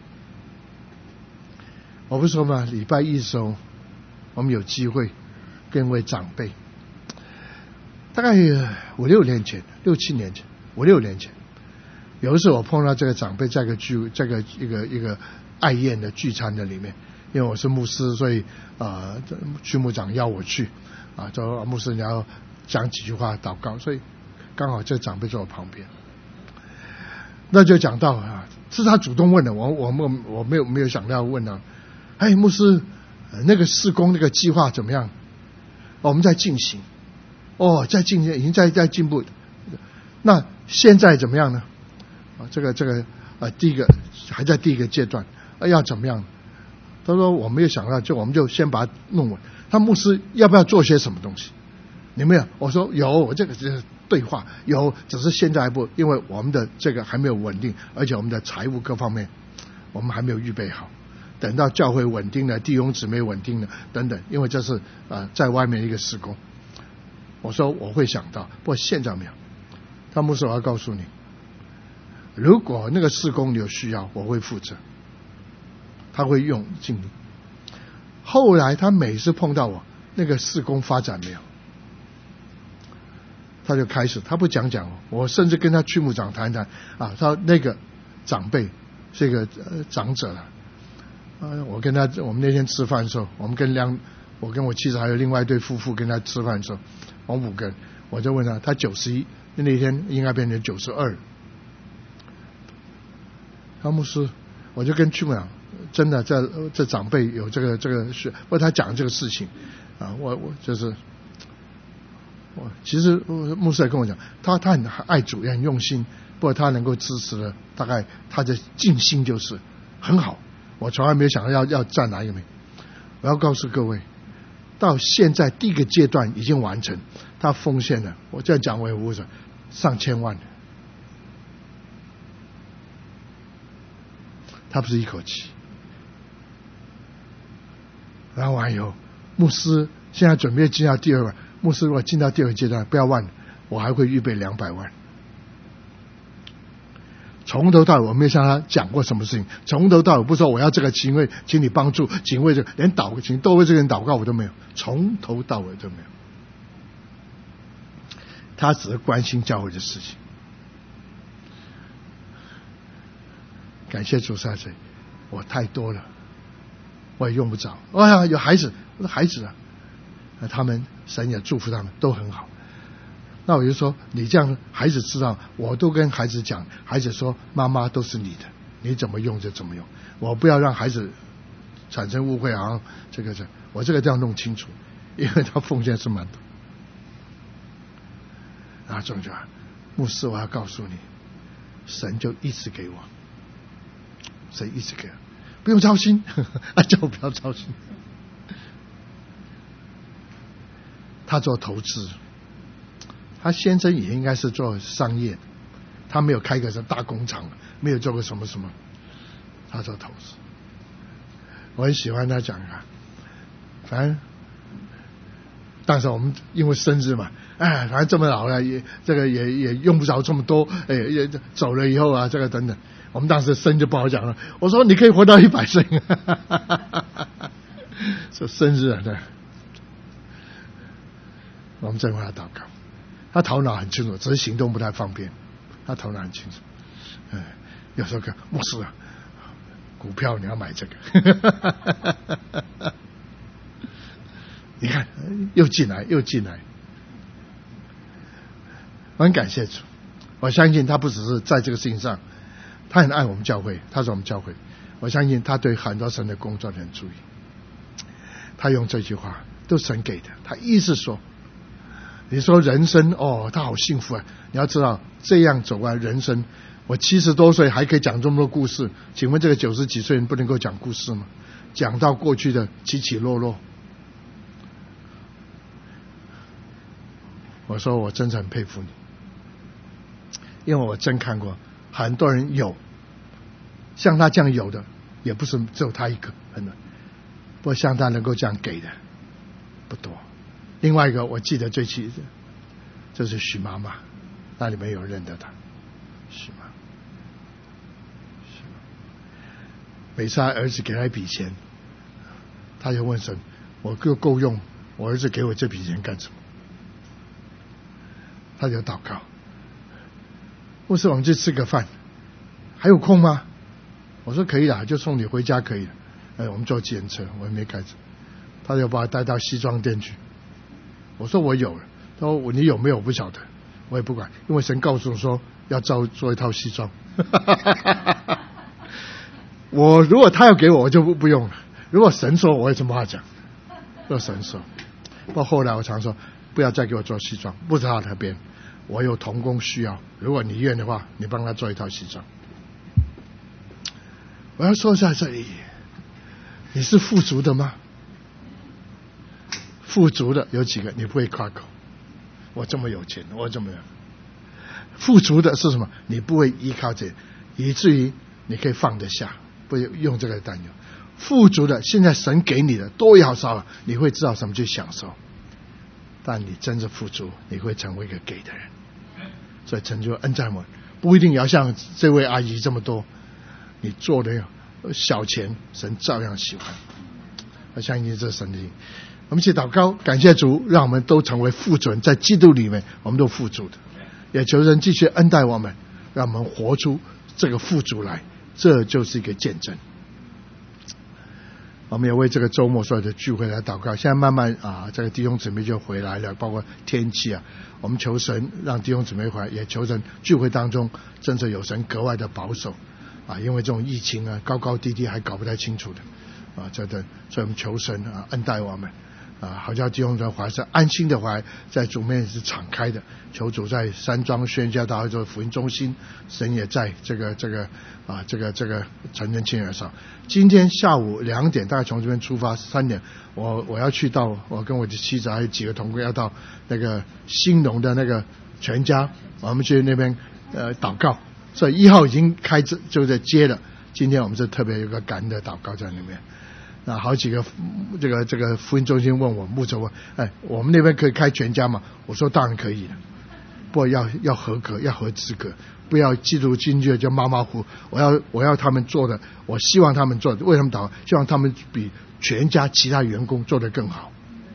我不是说嘛，礼拜一的时候我们有机会跟一位长辈，大概五六年前六七年前五六年前有一次我碰到这个长辈在一个聚这个一个一个爱宴的聚餐的里面，因为我是牧师，所以啊、呃，区牧长邀我去啊，说牧师你要讲几句话祷告，所以刚好这长辈在我旁边，那就讲到啊，是他主动问的，我我我我没有没有想到问啊，哎牧师，那个事工那个计划怎么样？哦、我们在进行，哦在进行，已经在在进步，那现在怎么样呢？啊，这个这个呃，第一个还在第一个阶段，啊，要怎么样？他说我没有想到，就我们就先把它弄稳。他牧师要不要做些什么东西？你没有？我说有，这个是对话有，只是现在还不，因为我们的这个还没有稳定，而且我们的财务各方面我们还没有预备好。等到教会稳定了，弟兄姊妹稳定了等等，因为这是呃在外面一个事工。我说我会想到，不过现在没有。他牧师，我要告诉你。如果那个事工有需要，我会负责，他会用尽力。后来他每次碰到我，那个事工发展没有，他就开始，他不讲讲，我甚至跟他区牧长谈谈啊，他那个长辈是一个、呃、长者了，啊，我跟他，我们那天吃饭的时候，我们跟两，我跟我妻子还有另外一对夫妇跟他吃饭的时候，我们五个人，我就问他，他九十一， 那天应该变成九十二。他牧师，我就跟去讲，真的这这长辈有这个这个是为他讲这个事情啊，我我就是我其实牧师也跟我讲，他他很爱主也很用心，不过他能够支持的大概他的尽心就是很好。我从来没有想到要要占哪一个名。我要告诉各位，到现在第一个阶段已经完成，他奉献了，我这样讲我也无所谓，上千万。他不是一口气。然后完以后，牧师现在准备进到第二万，牧师如果进到第二个阶段，不要忘了，我还会预备两百万。从头到尾我没有向他讲过什么事情，从头到尾不说我要这个，请为请你帮助，请为这个，连祷请都为这个人祷告我都没有，从头到尾都没有。他只是关心教会的事情。感谢主在这里，我太多了，我也用不着。哎呀，有孩子，我的孩子啊，他们神也祝福他们，都很好。那我就说，你这样孩子知道，我都跟孩子讲，孩子说妈妈都是你的，你怎么用就怎么用，我不要让孩子产生误会啊。这个是我这个这样弄清楚，因为他奉献是蛮多。然后总觉得牧师，我要告诉你，神就一直给我，神一直给我，不用操心，啊，叫我不要操心。他做投资。他先生也应该是做商业，他没有开个什么大工厂，没有做过什么什么，他做投资。我很喜欢他讲啊，反正当时我们因为生日嘛，哎，反正这么老了，也这个也也用不着这么多，哎，也走了以后啊，这个等等，我们当时生就不好讲了。我说你可以活到一百岁，说生日啊，对，我们正为他祷告。他头脑很清楚，只是行动不太方便。他头脑很清楚，嗯，有时候看牧师啊，股票你要买这个，你看又进来又进来，我很感谢主。我相信他不只是在这个事情上，他很爱我们教会，他是我们教会。我相信他对很多神的工作很注意。他用这句话都神给的，他意思说。你说人生哦，他好幸福啊！你要知道，这样走完人生，我七十多岁还可以讲这么多故事，请问这个九十几岁人不能够讲故事吗？讲到过去的起起落落，我说我真的很佩服你，因为我真看过很多人有像他这样有的，也不是只有他一个，很多，不过像他能够这样给的不多。另外一个我记得最清楚，就是许妈妈，那里面有认得她，许妈，许妈，每次他儿子给他一笔钱，他就问神：我够够用？我儿子给我这笔钱干什么？他就祷告：牧师，我们去吃个饭，还有空吗？我说可以啦，就送你回家可以了。哎，我们坐计程车，我也没开车，他就把我带到西装店去。我说我有了，他说你有没有我不晓得，我也不管，因为神告诉我说要造做一套西装。我如果他要给我，我就不不用了。如果神说，我有什么话讲？若神说，不过后来我常说，不要再给我做西装，不是他那边，我有同工需要，如果你愿的话，你帮他做一套西装。我要说在这里，你是富足的吗？富足的有几个？你不会夸口，我这么有钱，我这么样。富足的是什么？你不会依靠这，以至于你可以放得下，不用这个担忧。富足的，现在神给你的多也好少了，你会知道什么去享受。但你真正富足，你会成为一个给的人。所以成就恩在我，不一定要像这位阿姨这么多，你做的小钱，神照样喜欢。我相信这是神的心。我们一起祷告，感谢主，让我们都成为富足人，在基督里面我们都富足的，也求神继续恩待我们，让我们活出这个富足来，这就是一个见证。 我们也为这个周末所有的聚会来祷告。现在慢慢啊，这个弟兄姊妹就回来了，包括天气啊，我们求神让弟兄姊妹回来，也求神聚会当中真的有神格外的保守啊，因为这种疫情啊，高高低低还搞不太清楚的啊，这的，所以我们求神啊恩待我们啊，好叫弟兄的怀是安心的怀，在主面是敞开的。求主在山庄宣教大会做福音中心，神也在这个这个啊这个这个成人庆而上。今天下午两点，大概从这边出发，三点我我要去到，我跟我的妻子还有几个同工要到那个兴隆的那个全家，我们去那边呃祷告。所以一号已经开始就在接了。今天我们是特别有个感恩的祷告在里面。那好几个这个这个福音中心问我，牧者问，哎，我们那边可以开全家吗？我说当然可以的，不过要要合格，要合资格，不要记录进去就马马虎虎。我要我要他们做的，我希望他们做的，为他们祷告，希望他们比全家其他员工做得更好。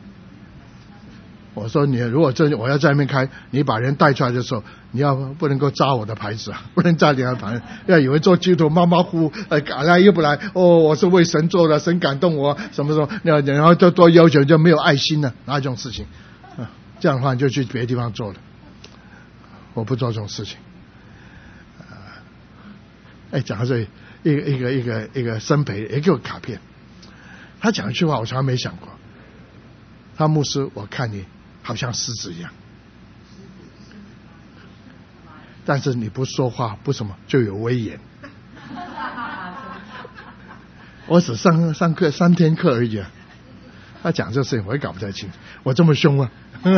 我说你如果这我要在那边开，你把人带出来的时候，你要不能够扎我的牌子啊，不能扎你的牌子，要以为做基督徒马马虎虎，呃，来又不来，哦，我是为神做的，神感动我，什么什么，然后就多要求就没有爱心了，哪有这种事情？啊，这样的话你就去别的地方做了，我不做这种事情。啊，哎，讲到这里，一个一个一个一个生培也给我卡片，他讲一句话我从来没想过，他牧师，我看你好像狮子一样，但是你不说话不什么就有威严。我只上上课三天课而已啊，他讲这事情我也搞不太清，我这么凶啊。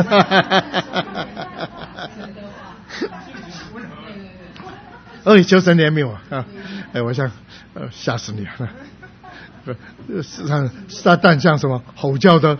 哦，求神怜悯我啊！哎，我想呃吓死你了。世上撒旦像什么吼叫的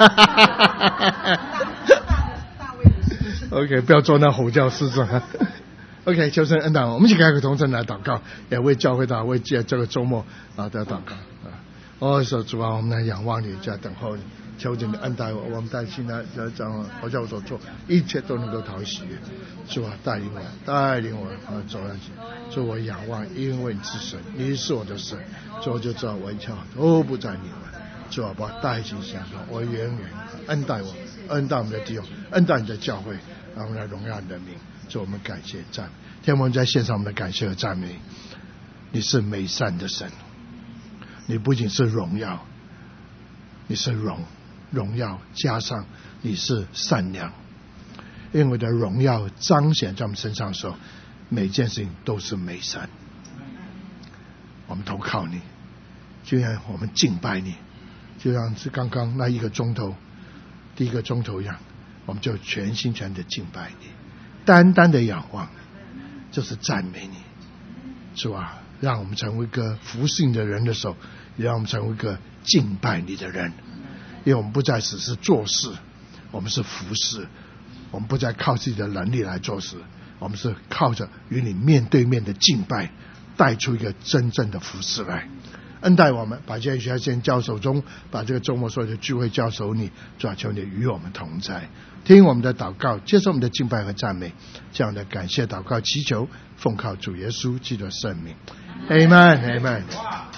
？OK， 不要做那吼叫狮子。OK， 求神恩待我，我们一起开个同声来祷告，也为教会祷，为这这个周末啊的祷告啊。哦，说主啊，我们来仰望你，在等候你，求你恩待我，我们带心来这样，好叫我所做一切都能够讨喜悦。主啊，带领我，带领我啊走下去。主我仰望，因为你是神，你是我的神。主我就知道我一切都不在你们。主啊，把我带进向上，我远远恩待我，恩待我们的弟兄，恩待你的教会，让我们来荣耀你的名。主我们感谢赞美，天父在献上我们的感谢和赞美。你是美善的神，你不仅是荣耀，你是荣荣耀加上你是善良。因为的荣耀彰显在我们身上的时候，每件事情都是美善。我们投靠你，就像我们敬拜你，就像是刚刚那一个钟头第一个钟头一样，我们就全心全意的敬拜你，单单的仰望，就是赞美你。主啊，让我们成为一个服侍你的人的时候，也让我们成为一个敬拜你的人。因为我们不再只是做事，我们是服侍，我们不再靠自己的能力来做事，我们是靠着与你面对面的敬拜，带出一个真正的服侍来。恩待我们，把这些学校交手中，把这个周末所有的聚会交手你，主啊，求你与我们同在，听我们的祷告，接受我们的敬拜和赞美，这样的感谢祷告祈求，奉靠主耶稣基督的圣名， Amen Amen。